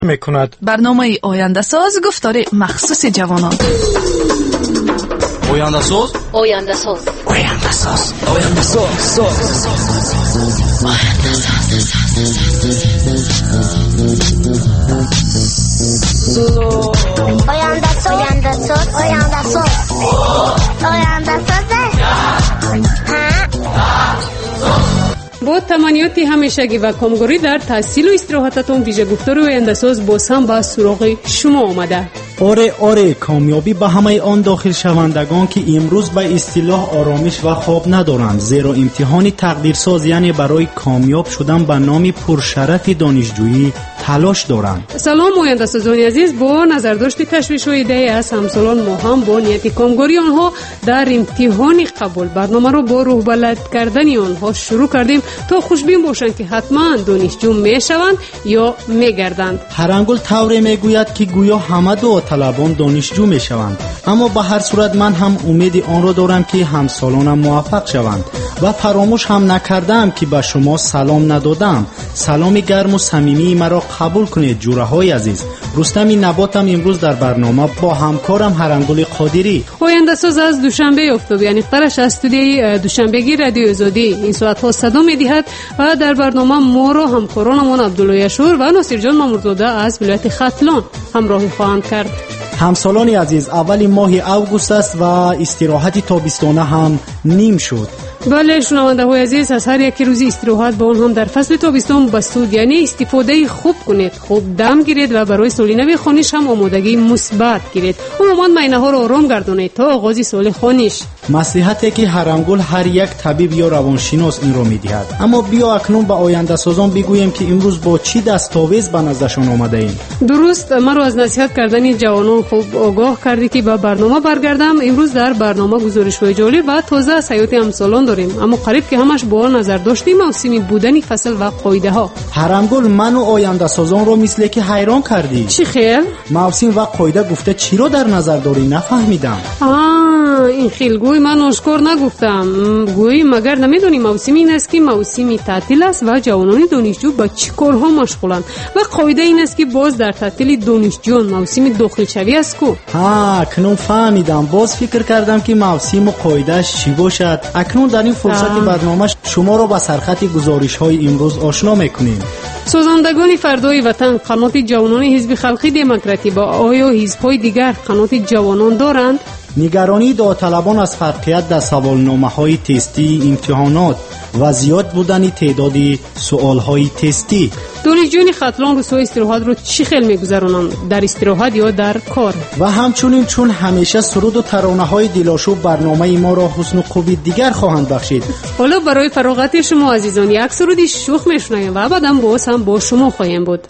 میکند. برنامه آینده ساز گفتار مخصوص جوانان. آینده ساز، آینده ساز، آینده ساز، آینده ساز، آینده ساز، آینده ساز، آینده ساز، آینده با تمنیات همیشگی و کامگوری در تحصیل و استراحتتون ویژه گفتار آینده ساز باز هم به سراغ شما آمده. آره کامیابی به همه آن داخل شوندگان که امروز به اصطلاح آرامش و خواب ندارند، زیرا امتحان تقدیرساز یعنی برای کامیاب شدن به نام پرشرف دانشجویی تلاش دارند. سلام آینده سازان عزیز، با نظرداشت تشویش و ایده از همسالان ما هم با نیت کامگوری آنها در امتحان قبول برنامه رو با روح بلد کردن آنها شروع کردیم تا خوشبین باشند که حتما دانشجو میشوند یا میگردند. هرانگل طوری میگوید که گویا همه داوطلبان دانشجو میشوند، اما به هر صورت من هم امید آن را دارم که همسالانم موفق شوند و فراموش هم نکردم که به شما سلام ندادم. سلام گرم و صمیمی مرا قبول کنید جورهای عزیز. رستم نباتم امروز در برنامه با همکارم هرانگل قادری. آینده ساز از دوشنبه اکتبر یعنی قرش از استودیوی دوشنبگی رادیو آزادی این ساعت ها صدا می‌دهد و در برنامه ما را همکارانمان عبدالله یشور و ناصر جان مامورزاده از ولایت ختلان همراهی خواهند کرد. همسالان عزیز، اول ماه اوگوست است و استراحت تابستانه هم نیم شد. بله شنونده های عزیز، از هر یک روزی استراحت با آن هم در فصل تابستان بسود یعنی استفاده خوب کنید، خوب دم گیرید و برای سال نو خانیش هم آمادگی مثبت گیرید. عموما مینه ها را آرام گردانید تا آغاز سال خانیش. مصلحتی که هرانگل هر یک طبیب یا روانشناس این را می‌دهد. اما بیا اکنون به آینده سازان بگوییم که امروز با چی دستاویز به نزدشان آمده ایم. درست، مرا از نصیحت کردن جوانان خوب آگاه کردی که به برنامه برگردم. امروز در برنامه گزارش‌های جالب و تازه از حیات امسالان داریم، اما قریب که همش با نظر داشتیم موسمی بودن فصل و قاعده ها. هرانگل من و آینده سازان رو مثل که حیران کردی. چی خیر؟ موسم و قاعده گفته چی رو در نظر داری؟ نفهمیدم. این خیلی گوی من آشکار نگفتم. گوی مگر نمیدونی موسم این است که موسمی تعطیل است و جوانان دانشجو به چی کارها مشغولند و قاعده این است که باز در تعطیل دانشجویان موسم داخل شوی است کو. اکنون فهمیدم. باز فکر کردم که موسم و قاعده چی باشد. اکنون در این فرصت برنامه شما را با سرخط گزارش‌های امروز آشنا می‌کنیم. سازندگان فردای وطن قنات جوانان حزب خلقی دموکراتی با آیا حزب‌های دیگر قنات جوانان دارند؟ نگرانی داوطلبان از فرقیت در سوالنامه‌های تستی امتحانات و زیاد بودن تعداد سوال‌های تستی. دانشجویان ختلان روزهای استراحت رو چی خیلی می‌گذرانند؟ در استراحت یا در کار؟ و همچنین چون همیشه سرود و ترانه‌های دلاشوب برنامه ما را حسن و خوبی دیگر خواهند بخشید. حالا برای فراغت شما عزیزان یک سرودی شوخ می‌شنویم و بعداً باز هم با شما خواهیم بود.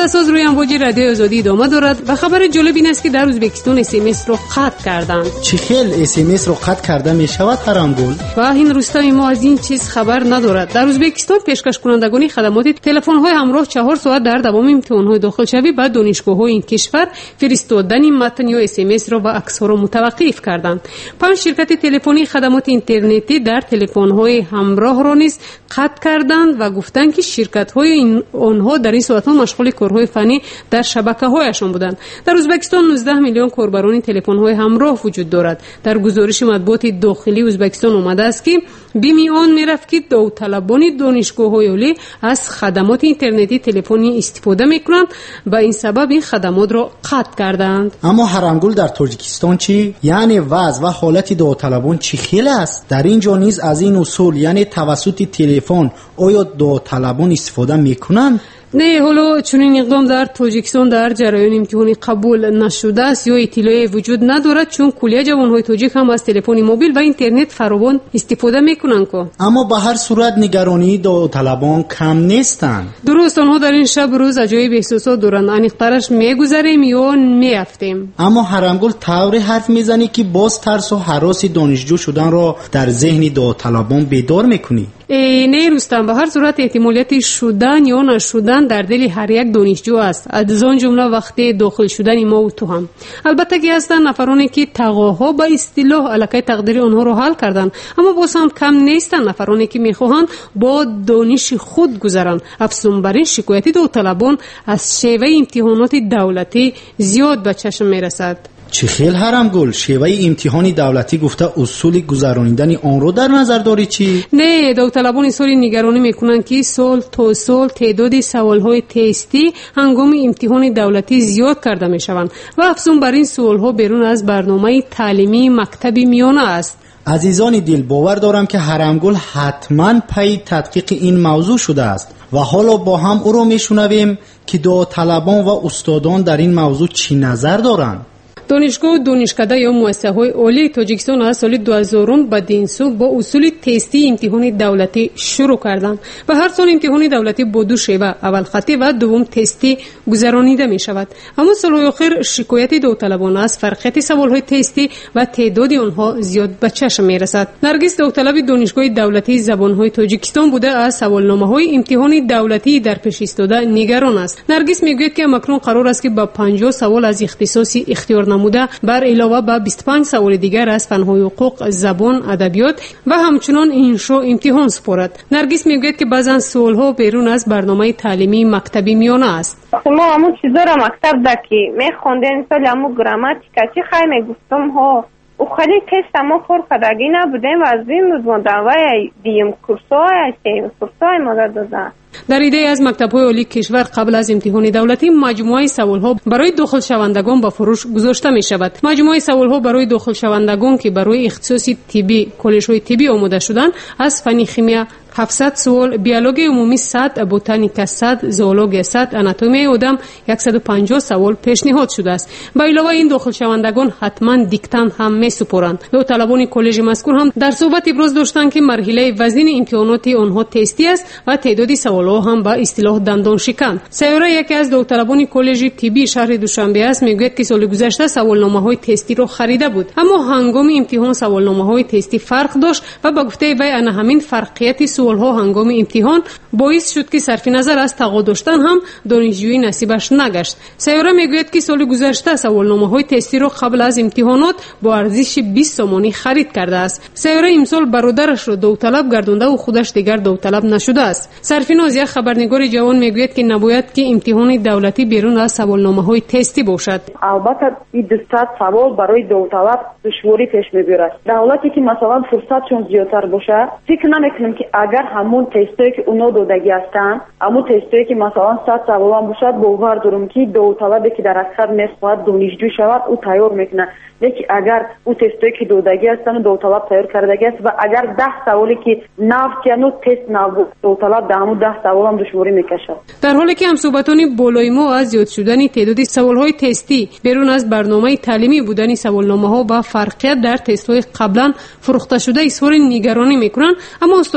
صداساز روی امواج رادیو آزادی ادامه دارد و خبر جالب این است که در ازبکستان SMS رو قطع کردند. چی خیل SMS رو قطع کرده می شود هرامگل؟ و این روستا ما از این چیز خبر ندارد. در ازبکستان پیشکش کنندگان خدمات تلفن‌های همراه 4 ساعت در دوام امتحان‌های داخلشوی و دانشگاه‌های این کشور فرستادن متن یا SMS را و عکس‌ها را متوقف کردند. 5 شرکت تلفنی خدمات اینترنتی در تلفن‌های همراه را نیز قطع کردند و گفتند که شرکت‌های آنها در این ساعت‌ها مشغول کارهای فنی در شبکه‌هایشان بودند. در ازبکستان 19 میلیون کاربران تلفن‌های همراه وجود دارد. در گزارش مطبوعات داخلی ازبکستان آمده است که بیمیان می‌رفت که داوطلبان دانشگاه‌های عالی از خدمات اینترنتی تلفنی استفاده می‌کنند و این سبب این خدمات را قطع کردند. اما هرامگل در تاجیکستان چی؟ یعنی وضع و حالت داوطلبان چی خیلی است؟ در اینجا نیز از این اصول یعنی توسط تلفن آیا داوطلبان استفاده می‌کنند؟ نه، حالا چنین اقدام در تاجیکستان در جریان امتحانی قبول نشده است یا اطلاعی وجود ندارد، چون کلیه جوانهای تاجیک هم از تلفن موبیل و اینترنت فراوان استفاده میکنند. اما به هر صورت نگرانی داوطلبان کم نیستند. درست، آنها در این شب روز عجایب احساسات دارند. انیقترش میگذریم یا میافتیم. اما هرامگل طوری حرف میزنی که باز ترس و هراس دانشجو شدن را در ذهن داوطلبان بیدار میکنی. نه رستم، به هر صورت احتمالیت شدن یا نشدن در دل هر یک دانشجو است، از آن جمله وقتی داخل شدن ما و تو هم. البته که هستند نفرانی که تقاها به اصطلاح الکی تقدیر آنها را حل کردند، اما باز هم کم نیستند نفرانی که میخواهند با دانش خود گذرند. افزون بر این شکایت داوطلبان از شیوه امتحانات دولتی زیاد به چشم میرسد. چه خیل هرامگل، شیوه امتحان دولتی گفته اصول گذرانیدن آن رو در نظر داری چی؟ نه، داوطلبان سوری نگرانی میکنند که سال تا سال تعداد سوالهای تستی هنگام امتحان دولتی زیاد کرده میشوند و افزون بر این سوالها بیرون از برنامه تعلیمی مکتب میانه است. عزیزان دل، باور دارم که هرامگل حتما پی تدقیق این موضوع شده است و حالا با هم او رو میشنویم که داوطلبان و استادان در این موضوع چی نظر دارند. دانشگاه و دانشکده یا مؤسسه‌های عالی تاجیکستان از سال 2000 بعد این سو با اصول تستی امتحان دولتی شروع کردند و هر سال امتحان دولتی با دو شیوه، اول خطی و دوم تستی گذرانیده می شود. اما سالهای اخیر شکایت داوطلبان از فرقیت سوالهای تستی و تعداد آنها زیاد به چشم می رسد. نرگس داوطلب دانشگاه دولتی زبانهای تاجیکستان بوده، از سوالنامه‌های امتحان دولتی در پیش ایستاده نگران است. نرگس میگوید که مکنون قرار است که با 50 سوال از اختصاصی اختیار نموده بر علاوه به 25 سوال دیگر از فن‌های حقوق، زبان، ادبیات و همچنان انشا امتحان سپارد. نرگس میگوید که بعضن سوالها بیرون از برنامه تعلیمی مکتبی میانه است. ما همون چیزا را مکتب دکی میخوندیم، مثلا همون گراماتیکا چی خیلی میگفتم ها او خیلی تست ما فرقدگی نبودیم و از این بود مدوای دیم کورسای سیم کورسای ما دادن. در ایده از مکتب‌های عالی کشور قبل از امتحان دولتی مجموعه سوال‌ها برای داخل شوندگان به فروش گذاشته می‌شود. مجموعه سوال‌ها برای داخل شوندگان که برای اختصاص طبی کالج‌های طبی آماده شدند از فن شیمی 700 سوال، بیولوژی عمومی 100، بوتانیکا 100، زوولوژی 100، آناتومی آدم 150 سوال پیشنهاد شده است. به علاوه این داخل شوندگان حتما دیکتان هم می‌سپارند. داوطلبان کالج مذکور هم در صحبت ابراز داشتند که مرحله وزین امتحانات آنها تستی است و تعداد سوال‌ها هم با اصطلاح دندان شکن. سیاره یکی از داوطلبان کالج طبی شهر دوشنبه است میگوید که سال گذشته سوالنامه‌های تستی را خریده بود، اما هنگام امتحان سوالنامه‌های تستی فرق داشت و با گفته وی ان همین فرقیت سوال‌ها هنگام امتحان باعث شد که صرف نظر از تقاعد داشتن هم دانشجویی نصیبش نگشت. سیاره میگوید که سال گذشته سوالنامه‌های تستی را قبل از امتحانات با ارزش 20 سومانی خرید کرده است. سیاره امسال برادرش را داوطلب گردانده و خودش دیگر داوطلب نشده است. صرفیناز یک خبرنگار جوان میگوید که نباید که امتحان دولتی بیرون از سوالنامه‌های تستی باشد. البته این 200 سوال برای داوطلب دشواری پیش میبرد. در حالتی که مثلا فرصت چون زیادتر باشه، فکر نمیکنم که اگر همون تستایی که اونا دادگی هستن، همون تستایی که مثلا 100 سوال هم باشد، باور دارم که داوطلبی که در اکثر میخواهد دانشجو شود او تیار میکنه. لیکن اگر او تستایی که دادگی هستن داوطلب تیار کردگی است و اگر 10 سوالی که نفت یا نو تست نبود داوطلب در همون 10 سوال هم دشواری میکشد. در حالی که همصحبتان بالای ما از زیاد شدن تعداد سوالهای تستی بیرون از برنامه تعلیمی بودن سوالنامه‌ها با فرقیت در تست‌های قبلا فروخته شده اظهار نگرانی میکنند، اما استادان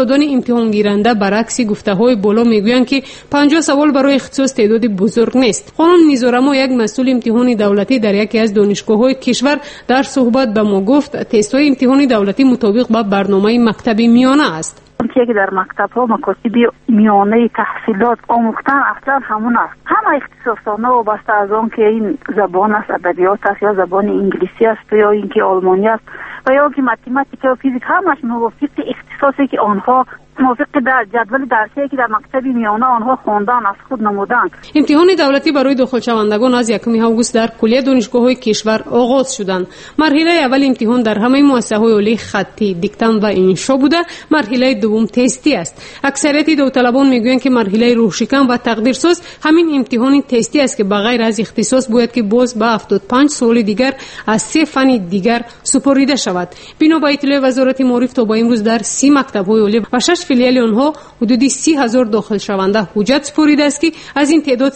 امتحان گیرنده برعکس گفته‌های بالا میگویند که 50 سوال برای اختصاص تعداد بزرگ نیست. خانم نیزارما یک مسئول امتحان دولتی در یکی از دانشگاه‌های کشور در صحبت به ما گفت تست‌های امتحان دولتی مطابق با برنامه مکتب میانه است. که در مکتب ها مکاتب میانه تحصیلات آموختن اصلا همون است. همه اختصاصانه وابسته از آن که این زبان است، ادبیات است یا زبان انگلیسی است یا اینکه آلمانی است و یا که متمتیک و فیزیک، همش موافق اختصاصی که آنها موافق در جدول درسی که در مکتب میانه آنها خواندن از خود نمودند. امتحان دولتی برای داخل شوندگان از 1 آگوست در کلیه دانشگاه‌های کشور آغاز شدند. مرحله اول امتحان در همه مؤسسه‌های عالی خطی، دیکتن و انشا بوده. مرحله دوم تستی است. اکثریت داوطلبان میگویند که مرحله روشکن و تقدیرساز همین امتحان تستی است که بغیر از اختصاص باید که باز به 75 سوال دیگر از 3 فن دیگر سپریده شود. بنا به اطلاع وزارت معارف تا با امروز در 30 مکتب‌های عالی و 6 فیلیال آنها حدود 30,000 داخل شونده حجت سپرده است که از این تعداد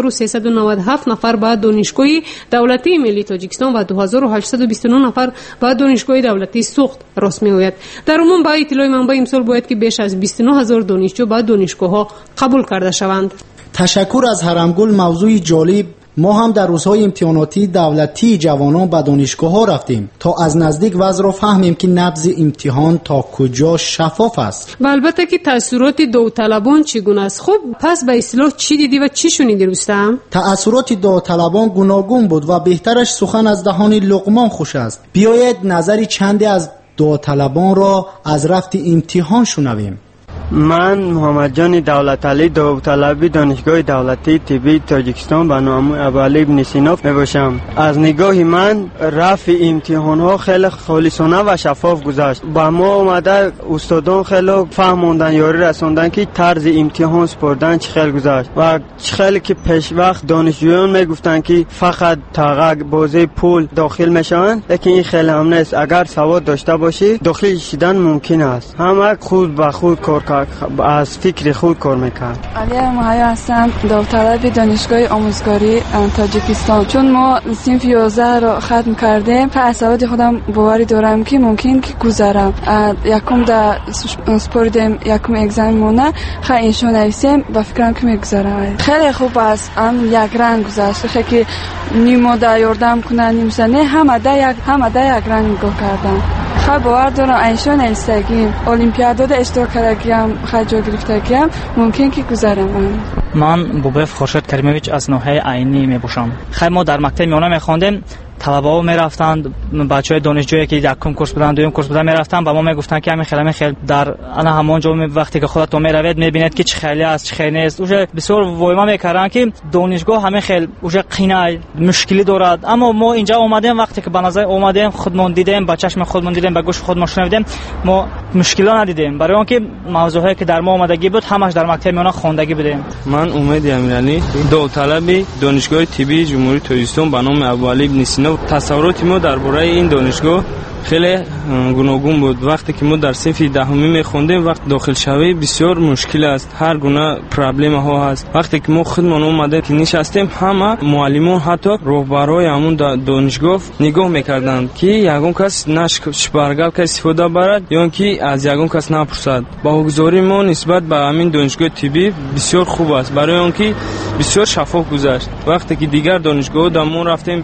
3397 نفر به دانشگاه دولتی ملی تاجیکستان و 2829 نفر به دانشگاه دولتی سوخت راست می‌آید. در عموم با اطلاع منبع امسال باید که بیش از 29000 دانشجو به دانشگاه‌ها قبول کرده شوند. تشکر از هرمگل. موضوع جالب. ما هم در روزهای امتحاناتی دولتی جوانان به دانشگاه‌ها رفتیم تا از نزدیک وضع را فهمیم که نبض امتحان تا کجا شفاف است. و البته که تأثیرات داوطلبان چگونه است. خب پس به اصطلاح چی دیدی و چی شنیدی رستم؟ تأثیرات داوطلبان گوناگون بود و بهترش سخن از دهان لقمان خوش است. بیایید نظری چندی از داوطلبان را از رفت امتحان شنویم. من محمد جان دولت علی داوطلبی دانشگاه دولتی طبی تاجیکستان به نام ابوعلی ابن سینا میباشم. از نگاه من رفع امتحان ها خیلی خالصانه و شفاف گذشت. با ما اومده استادان خیلی فهموندن یاری رسوندن که طرز امتحان سپردن چه خیلی گذشت و چه خیلی که پیش وقت دانشجویان میگفتن که فقط تاغ بازی پول داخل میشن، لیکن این خیلی هم نیست. اگر سواد داشته باشی داخل شدن ممکن است. همه خود به خود کار از فکر خود کار میکرد. علی مهیا هستم، داوطلب دانشگاه آموزگاری تاجیکستان. چون ما صنف 11 رو ختم کردیم، پس سواد خودم باوری دارم که ممکن که گذرم. یکم در سپردیم، یکم اگزم مونه، خیلی انشا نویسیم و فکرم که میگذرم. خیلی خوب است. یک رنگ گذشت. خیلی نیمو در یاردم کنن نیمسه نه، همه در یک رنگ نگاه کردن. خیلی باور دارم انشا نویسگیم، المپیاد اشتراک کردگیم، خیلی جا گرفتگیم، ممکن که گذرم. من بوبف خورشید کریمویچ از ناحیه عینی میباشم. خیلی ما در مکتب میانه میخواندیم. طلبه‌ها میرفتند، بچهای دانشجویی که یکم کورس بودن دوم کورس بودن میرفتن، با ما میگفتن که همین خیلی در انا همون جا وقتی که خودت میروید میبینید که چه خیلی است چه خیلی نیست. اوج بسیار وایما میکردن که دانشگاه همه خیلی اوج قینای مشکلی دارد. اما ما اینجا اومدیم، وقتی که به نظر اومدیم خودمون دیدیم، با چشم خودمون دیدیم، با گوش خودمون شنیدیم، ما مشکلا ندیدیم. برای اینکه موضوعی که در ما اومدگی بود همش در مکتب میانه خواندگی بودیم. من امید امیرعلی داوطلب دانشگاه طبی جمهوری تاجیکستان به نام ابوعلی ابن سینا. تصورات ما درباره این دانشگاه خیلی گوناگون بود. وقتی که ما در صنف دهمی میخوندیم، وقت داخل شوی بسیار مشکل است، هر گونه پرابلم ها هست. وقتی که ما خودمون اومده که نشستیم، همه معلمان حتی رهبرای همون دانشگاه نگاه میکردند که یگون کس نشبرگل که استفاده برد یا که از یگون کس نپرسد. باوگذاری ما نسبت به همین دانشگاه طبی بسیار خوب است، برای آنکه بسیار شفاف گذشت. وقتی که دیگر دانشگاه دامون رفتیم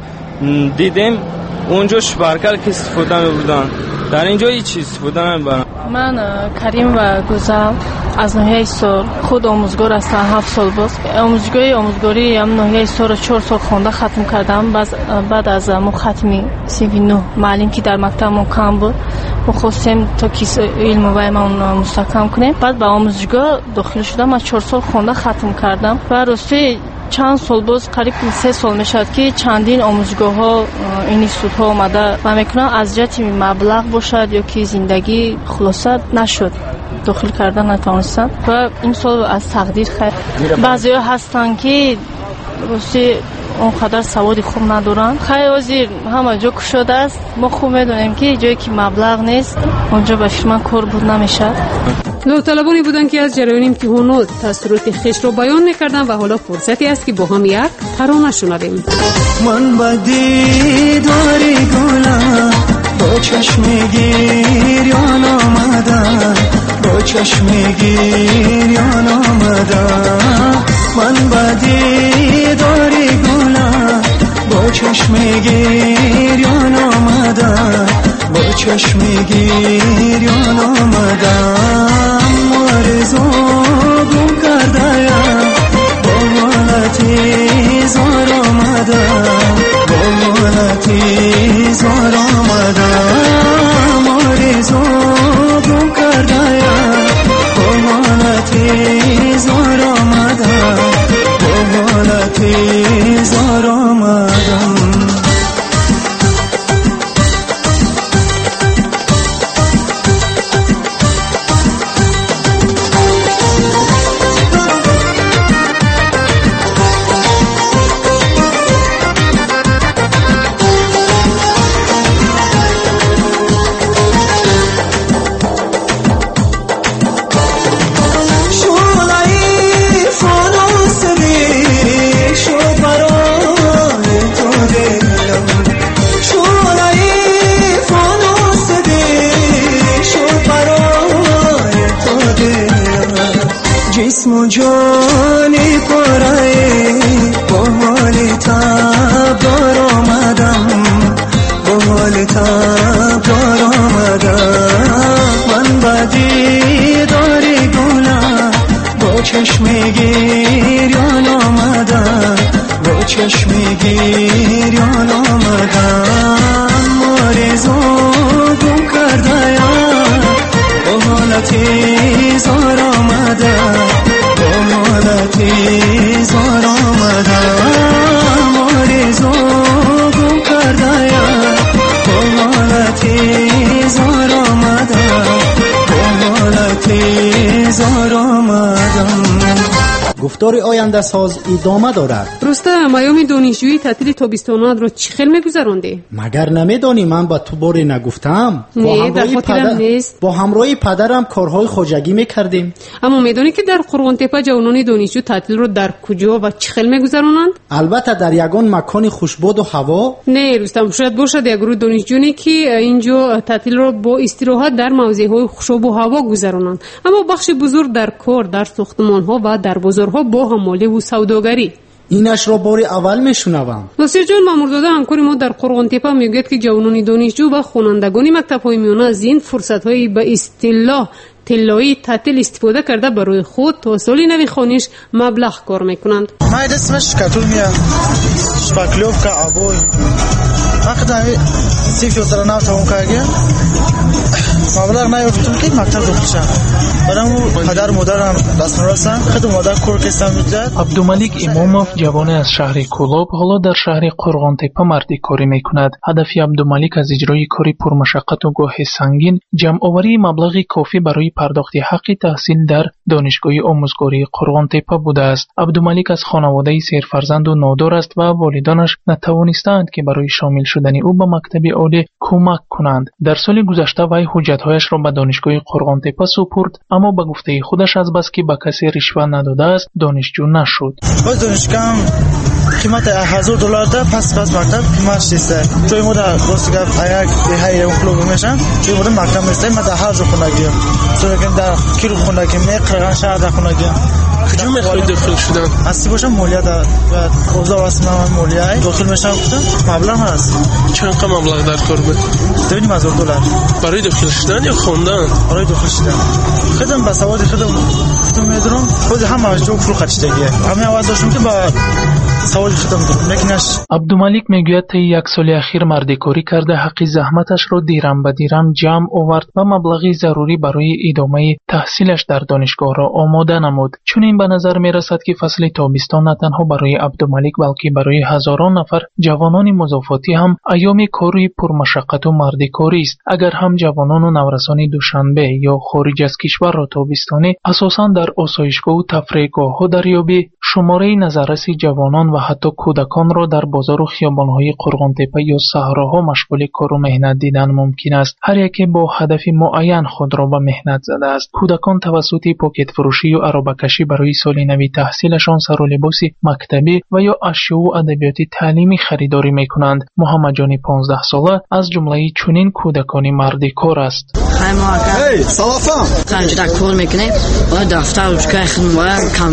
دیدیم اونجا شبرگل که استفاده می‌بردن، در اینجا هیچ چیز استفاده نمی‌برن. من کریم و گزل از ناحیه سال خود آموزگار هستم. 7 سال باز آموزگاری هم ناحیه سال 4 سال خونده ختم کردم. بعد از ختمی صنف 9 معلم که در مکتب ما کم بود، ما خواستیم تا کیس علم و ما مستحکم کنیم. بعد به آموزگار داخل شدم. من 4 سال خونده ختم کردم و راستی چند سال باز قریب 3 سال میشد که چندین آموزگاه ها اینستیتوت ها اومده و میکنن از جهت مبلغ باشد یا که زندگی خلاصت نشد داخل کردن نتونستن و این سال از تقدیر خیلی بعضی ها هستن که راستی اونقدر سواد خوب ندارن. خیلی وزیر همه جا کشاده است. ما خوب میدونیم که جایی که مبلغ نیست اونجا به شما کار بود نمیشه. داوطلبانی بودند که از جریان امتحانات تأثیرات خویش را بیان می‌کردند و حالا فرصتی است که با هم یک ترانه شنویم. من با دیداری گلم با چشم گریان آمدم، با چشم گریان آمدم من بدی داری گلم با چشم گریان آمدم با چشم گریان آمدم آرزو گم کردم با حالتی زار آمدم با حالتی زار آمدم آرزو گم کردم با حالتی زار آمدم با حالتی زار آمدم جسم و جانی پرای با حال تب دار آمدم با حال تب دار آمدم من بدی داری گلم با چشم گریان آمدم با چشم گریان آمدم آرزو گم کردم با حالتی زار آمدم با حالتی زار آمدم آرزو گم کردم با حالتی زار آمدم با حالتی زار آمدم. گفتار آینده ساز ادامه دارد. رستم، ایام دانشجویی تعطیل تابستانات رو چی خیل میگذراندی؟ مگر نمیدانی من با تو باری نگفتم؟ نه، در خاطرم نیست. با همراه پدرم کارهای خوجگی میکردیم. اما میدانی که در قرغان تپه جوانان دانشجو تعطیل رو در کجا و چی خیل میگذرانند؟ البته در یگان مکان خوشبود و هوا. نه رستم، شاید باشد یک گروه دانشجویی که اینجا تعطیل رو با استراحت در موضع‌های خوشب و هوا گذرانند، اما بخش بزرگ در کار، در ساختمان‌ها و در بازارها با حماله و سوداگری. اینش را بار اول میشنوم. ناصر جان مامورداده همکار ما در قرغان تپه میگوید که جوانان دانشجو و خوانندگان مکتب‌های میانه از این فرصت‌های به اصطلاح طلایی تعطیل استفاده کرده برای خود تا سال نوی خوانش مبلغ کار میکنند. ما اسمش کاتومیا شپاکلوفکا ابوی وقتی سیفی اترناو تموم کردیم مبلغ نیافتم که مکتب بخشم برام پدر مادرم رسم رسن خود مادر کور کردم می‌جد. عبدالملیک اماموف جوان از شهر کولاب حالا در شهر قرغان تپه مردی کاری میکند. هدف عبدالملیک از اجرای کاری پرمشقت و گاهی سنگین جمع آوری مبلغی کافی برای پرداخت حق تحصیل در دانشگاه آموزگاری قرغان تپه بوده است. عبدالملیک از خانواده سرفرزند و نادار است و والدانش نتوانستند که برای شامل شدن او به مکتب عالی کمک کنند. در سال گذشته وی حجت‌هایش را به دانشگاه قرغان تپه سپرد، اما به گفته خودش از بس که به کسی رشوه نداده است دانشجو نشد. باز دانشگاه قیمت $1000 ده پس مکتب قیمتش نیست. چون ما در راستگاه یک های اون کلوب میشم چون ما مکتب نیست ما در هر جا خونگیم چون که در کیلو خونگیم نه قرغان شهر در خونگیم کجا میخوای داخل شدن؟ هستی باشم مالیه در اوضاع واسه من مالیه داخل میشم گفتم مبلغ هست. چند قدر مبلغ در کار بود؟ $2,500 برای داخل شدن یا خواندن؟ برای داخل شدن. خودم با سواد خودم میدونم خود همه جو پول خرجیدگیه همه آواز داشتم که با سواد خودم نکناش. عبدالملیک میگوید تا یک سال اخیر مردی کاری کرده حق زحمتش را دیرم به دیرم جمع آورد و مبلغی ضروری برای ادامه تحصیلش در دانشگاه را آماده نمود. چون این به نظر می رسد که فصل تابستان نه تنها برای عبدالملیک بلکه برای هزاران نفر جوانان مضافاتی هم ایام کاری پرمشقت و مردی کاری است. اگر هم جوانان و نورسان دوشنبه یا خارج از کشور را تابستانی اساساً در آسایشگاه و تفریحگاه ها دریابی شماره نظررس جوانان و حتی کودکان را در بازار و خیابان‌های قرغان‌تپه یا صحراها مشغول کار و مهنت دیدن ممکن است. هر یکی با هدف معین خود را به مهنت زده است. کودکان توسط پاکت فروشی و عربه‌کشی برای سال نوی تحصیلشان سر و لباس مکتبی و یا اشیاء و ادبیات تعلیمی خریداری می‌کنند. محمد جانی 15 ساله از جمله چنین کودکان مردی کار است. Hey, salafam. Kanjda kol mikne, va daftar uchkay khidmat kam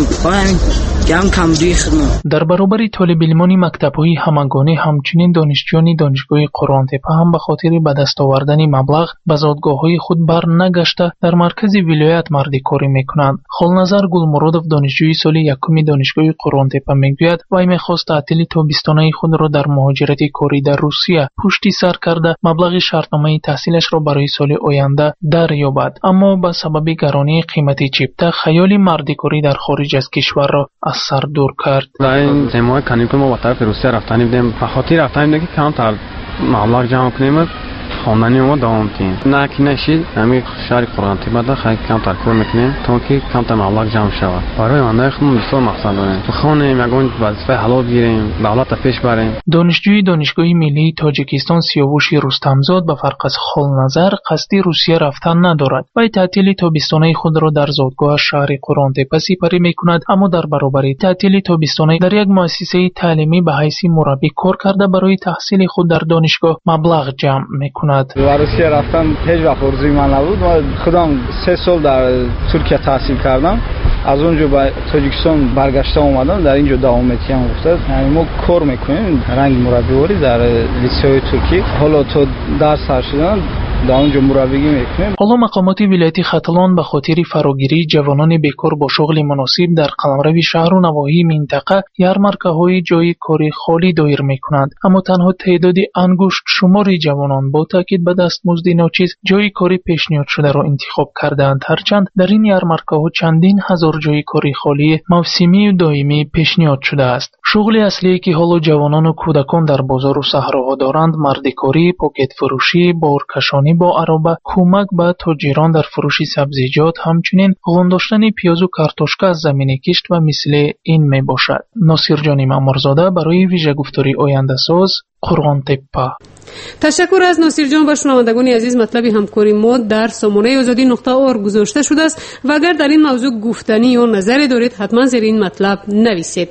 در برابر طالب علمان مکتب‌های همگانی همچنین دانشجویان دانشگاه قرغان‌تپه هم به خاطر به دست آوردن مبلغ به زادگاه‌های خود بر نگشته در مرکز ولایت مردکاری می‌کنند. خالنظر گلمرادov دانشجوی سال یکم دانشگاه قرغان‌تپه میگوید وی می‌خواست تعطیل تابستانه خود را در مهاجرت کاری در روسیه پشتی سر کرده مبلغ شرطنامه تحصیلش را برای سال آینده دریابد، اما به سبب گرانی قیمت چیپته خیال مردکاری در خارج از کشور را از سر دور کرد. در این تیم‌های کانیکول ما با طرف روسیه رفتنیم دیدیم، به خاطر رفتنیم که کمتر مبلغ جمع کنیم خواندن ما دوام کنیم. نه که نشید همین شهر قرغان‌تپه ده خیلی کمتر کار میکنیم تا که کمتر مبلغ جمع شود. برای من خودمون بسیار مقصد داریم. بخوانیم یگان وظیفه حلال بگیریم، دولت پیش بریم. دانشجوی دانشگاه ملی تاجیکستان سیاوش رستمزاد به فرق از خالنظر قصد روسیه رفتن ندارد. وی تعطیل تابستانه خود را در زادگاه شهر قرغان‌تپه سپری میکند، اما در برابر تعطیل تابستانه در یک مؤسسه تعلیمی به حیث مربی کار کرده برای تحصیل خود در دانشگاه مبلغ جمع میکند. و روسیه رفتن هیچ وقت آرزوی من نبود. من خودم 3 سال در ترکیه تحصیل کردم، از اونجا به تاجیکستان برگشته اومدم، در اینجا دوام میتیم گفته. یعنی ما کار میکنیم رنگ مربیوری در لیسه ترکیه. حالا تو درس سر شدن در اونجا مربیگی میکنیم. حالا مقامات ولایت ختلان به خاطر فراگیری جوانان بیکار با شغل مناسب در قلمرو شهر و نواحی منطقه یارمارکه‌های جای کاری خالی دایر میکنند، اما تنها تعداد انگشت شماری جوانان با تاکید به دستمزد ناچیز جای کاری پیشنهاد شده را انتخاب کردند، هرچند در این یارمارکه‌ها چندین هزار جای کاری خالی موسمی و دائمی پیشنهاد شده است. شغل اصلی که حالا جوانان و کودکان در بازار و صحراها دارند مردکاری، پاکت فروشی، بارکشانی با عربه، کمک به تاجران در فروش سبزیجات، همچنین غونداشتن پیاز و کارتوشکا از زمین کشت و مثل این می باشد. ناصر جانی مامورزاده برای ویژه گفتاری آینده ساز قرغان‌تپه. تشکر از ناصر جان و شنوندگان عزیز. مطلب همکاری ما در سامانه azadi.org گذاشته شده است و اگر در این موضوع گفتنی یا نظری دارید حتما زیر این مطلب نویسید.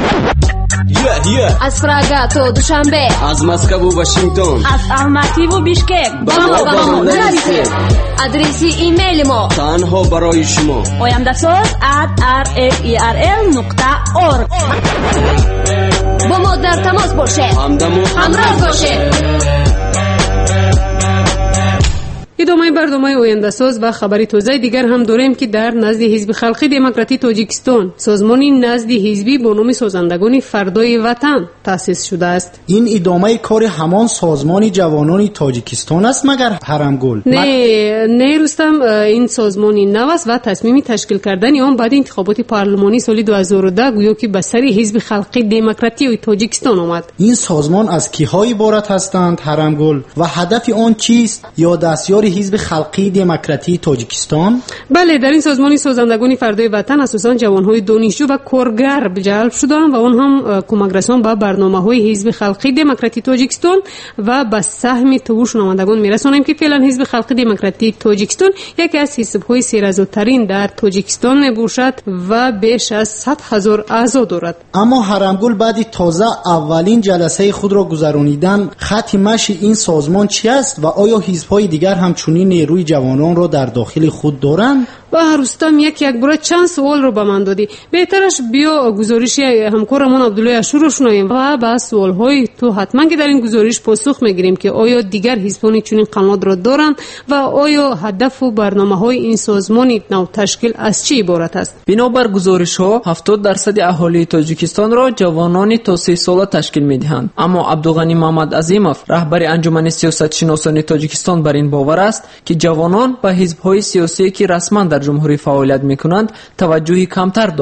از فراگا تو دوشنبه، از مسکو و واشنگتن، از الماتی و بیشکک با ما نویسید. آدرس ایمیل ما تنها برای شما oyandasaz@rferl.org. با ما در تماس باشید، همراه باشید. ادامه برنامه آینده ساز و خبری تازه دیگر هم داریم که در نزد حزب خلقی دموکراتی تاجیکستان سازمانی نزد حزبی با نام سازندگان فردای وطن تأسیس شده است. این ادامه کار همان سازمان جوانان تاجیکستان است مگر حرمگل؟ نه رستم، این سازمانی نو است و تصمیم تشکیل کردن آن بعد انتخابات پارلمانی سال 2010 گویا که به سر حزب خلقی دموکراتی تاجیکستان آمد. این سازمان از کیها عبارت هستند حرمگل و هدف آن چیست؟ یا دستیار حزب خلقی دموکراتی تاجیکستان؟ بله، در این سازمان سازندگان فردای وطن اساساً جوانهای دانشجو و کارگر جلب شدند و آن هم کمک رسان به برنامه‌های حزب خلقی دموکراتی تاجیکستان و به سهم تو شنوندگان میرسانیم که فعلا حزب خلقی دموکراتی تاجیکستان یکی از حزب‌های سرازترین در تاجیکستان میباشد و بیش از 100,000 اعضا دارد. اما حرمگل بعد تازه اولین جلسه خود را گذرانیدن خط مشی این سازمان چی است و آیا حزب‌های دیگر هم چنین نیروی جوانان را در داخل خود دارند؟ و رستم یک بار چند سوال رو به من دادی. بهترش بیا گزارش همکارمون عبدالله اشور رو شنویم و به سوال‌های تو حتما که در این گزارش پاسخ میگیریم که آیا دیگر حزبان چنین قناعت را دارند و آیا هدف و برنامه‌های این سازمان نو تشکیل از چی عبارت است. بنابر گزارش‌ها 70% اهالی تاجیکستان را جوانان تا 30 ساله تشکیل می‌دهند، اما عبدالغنی محمد عظیمов رهبر انجمن سیاست شناسان تاجیکستان بر این باور است که جوانان به حزب‌های سیاسی که رسما در جمهوری فعالیت می‌کنند توجهی کمتر دارند.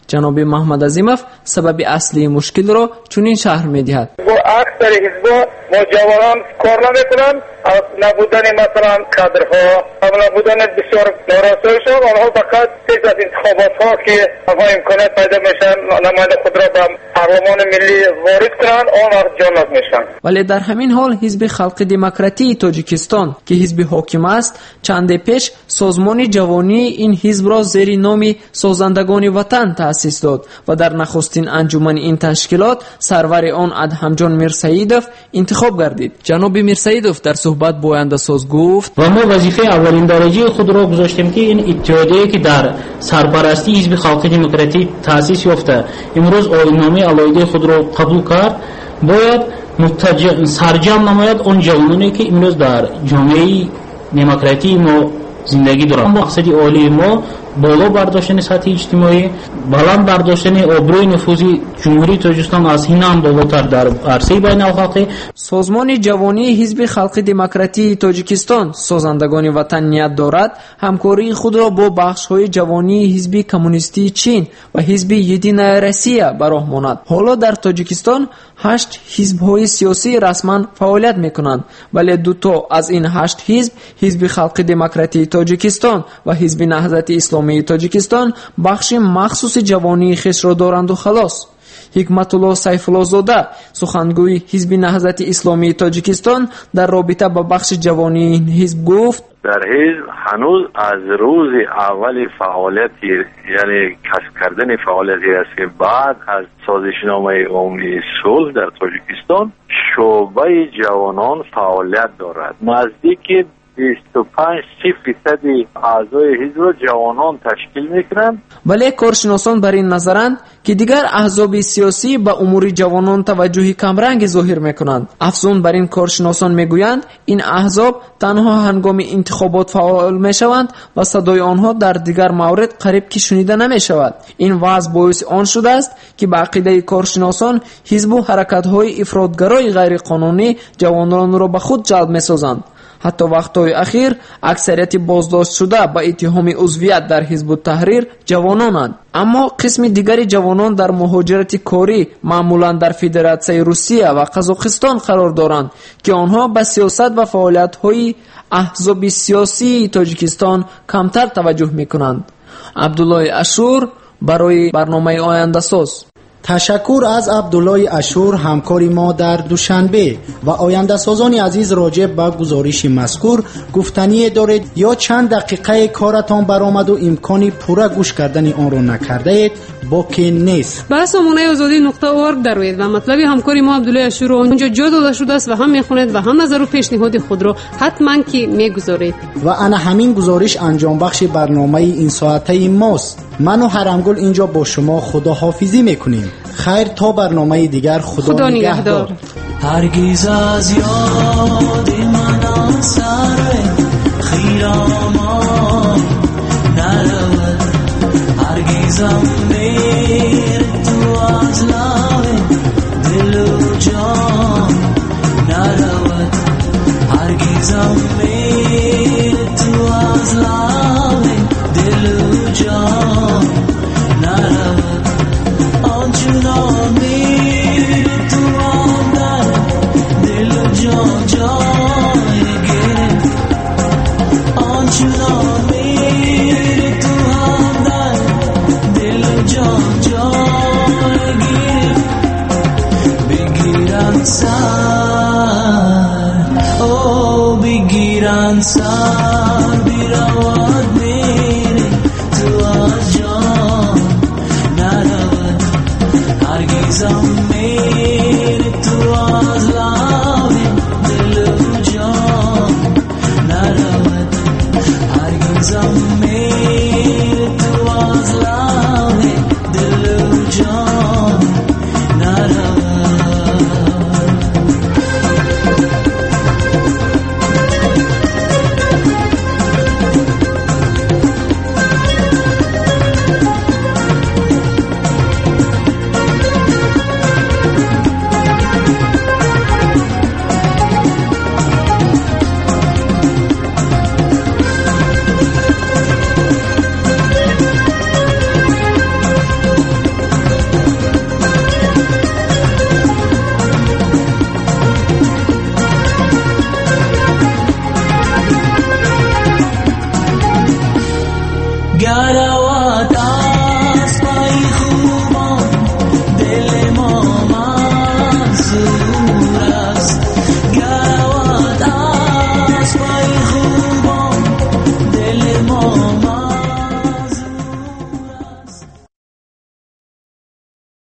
ҷаноби маҳмадазимов сабаби аслии мушкилро чунин шарҳ медиҳад. бо аксари ҳизбҳо мо ҷавонон кор намекунанд аз набудани масалан кадрҳо, аз набудани бисёр норасоиҳо, онҳо фақат пеш аз интихоботҳо ки онҳо имконият пайда мешаванд намоянда худро ба парлумони миллӣ ворид кунанд, он вақт ҷонноб мешаванд. вале дар ҳамин ҳол ҳизби халқи демократии тоҷикистон ки ҳизби ҳоким аст, чанде пеш созмони ҷавонии ин ҳизбро зери номи созандагони ватан таъсис дод ва дар нахустин анҷумани ин ташкилот сарвари он Адҳамҷон Мирсаидов интихоб гардид. ҷаноби Мирсаидов дар суҳбат бо Ояндасоз гуфт: ва мо вазифаи аввалин дараҷаи худро гузоштем ки ин иттиҳодие ки дар сарпарастии ҳизби халқи демократӣ таъсис ёфта имрӯз оинномаи алоҳидаи худро қабул кард, бояд сарҷам намояд он ҷавононе ки имрӯз дар ҷомеаи демократии мо зиндагӣ доранд. мақсади олии мо боло бардоштани сатҳи иҷтимоӣ, баланд бардоштани обрӯи нуфузи ҷумҳурии Тоҷикистон аз ин ҳам болотар дар арсаи байналхалқӣ. созмони ҷавонии ҳизби халқи демократии Тоҷикистон созандагони ватан ният дорад ҳамкории худро бо бахшҳои ҷавонии ҳизби коммунистии Чин ва ҳизби Единая Россия ба роҳ монад. ҳоло дар Тоҷикистон 8 ҳизбҳои сиёсӣ расман фаъолият мекунанд, вале дуто аз ин 8 ҳизб, ҳизби халқи демократии Тоҷикистон ва ҳизби наҳзати исломии Тоҷикистон, бахши махсуси ҷавонии хешро доранду халос. ҳикматулло Сайфуллозода, сухангӯи ҳизби наҳзати исломии Тоҷикистон, дар робита ба бахши ҷавонии ин ҳизб гуфт: дар ҳизб ҳанӯз аз рӯзи аввали фаъолияти, яъне касб кардани фаъолияти аст ки баъд аз созишномаи умумии сулҳ дар Тоҷикистон шӯъбаи ҷавонон фаъолият дорад. наздики 25% аъзои ҳизбро ҷавонон ташкил мекунанд. вале коршиносон бар ин назаранд ки дигар аҳзоби сиёсӣ ба умури ҷавонон таваҷҷӯҳи камранге зоҳир мекунанд. афзун бар ин коршиносон мегӯянд, ин аҳзоб танҳо ҳангоми интихобот фаъол мешаванд ва садои онҳо дар дигар маврид қариб ки шунида намешавад. ин вазъ боиси он шудааст ки ба ақидаи коршиносон ҳизбу ҳаракатҳои ифротгарои ғайриқонунӣ ҷавононро ба худ ҷалб месозанд. ҳатто вақтҳои ахир аксарияти боздоштшуда ба иттиҳоми узвият дар ҳизбу таҳрир ҷавононанд. аммо қисми дигари ҷавонон дар муҳоҷирати корӣ маъмулан дар Федератсияи Русия ва Қазоқистон қарор доранд ки онҳо ба сиёсат ва фаъолиятҳои аҳзоби сиёсии Тоҷикистон камтар таваҷҷӯҳ мекунанд. Абдуллои Ашур барои барномаи Ояндасоз. تشکر از عبدالله اشور همکار ما در دوشنبه و آینده سازان عزیز راجع به گزارش مذکور گفتنی دارید یا چند دقیقه کارتان برآمد و امکانی پورا گوش کردن آن را نکرده اید باقی نیست. با سامانه آزادی نقطه org دروید و مطلب همکاری ما عبدالله اشور اونجا جا داده شده است و هم میخونید و هم نظر و پیشنهاد خود را حتما که میگذارید. و انا همین گزارش انجام بخش برنامه این ساعته ماست. من و حرمگل اینجا با شما خداحافظی میکنیم. خیر تا برنامه دیگر خدا نگهدار. هرگز از یاد من سر خیرامان نرود، هرگزم میر تو از لب دل و جان نرود، هرگزم میر تو از لب دل و جان نرود، آنچنان میر تو آن دل و جان جای گرفت، آنچنان میر تو آن دل و جان جای گرفت، بگیرن سر او بگیرن سر بیرواد میره تو از جان نرود، هرگزم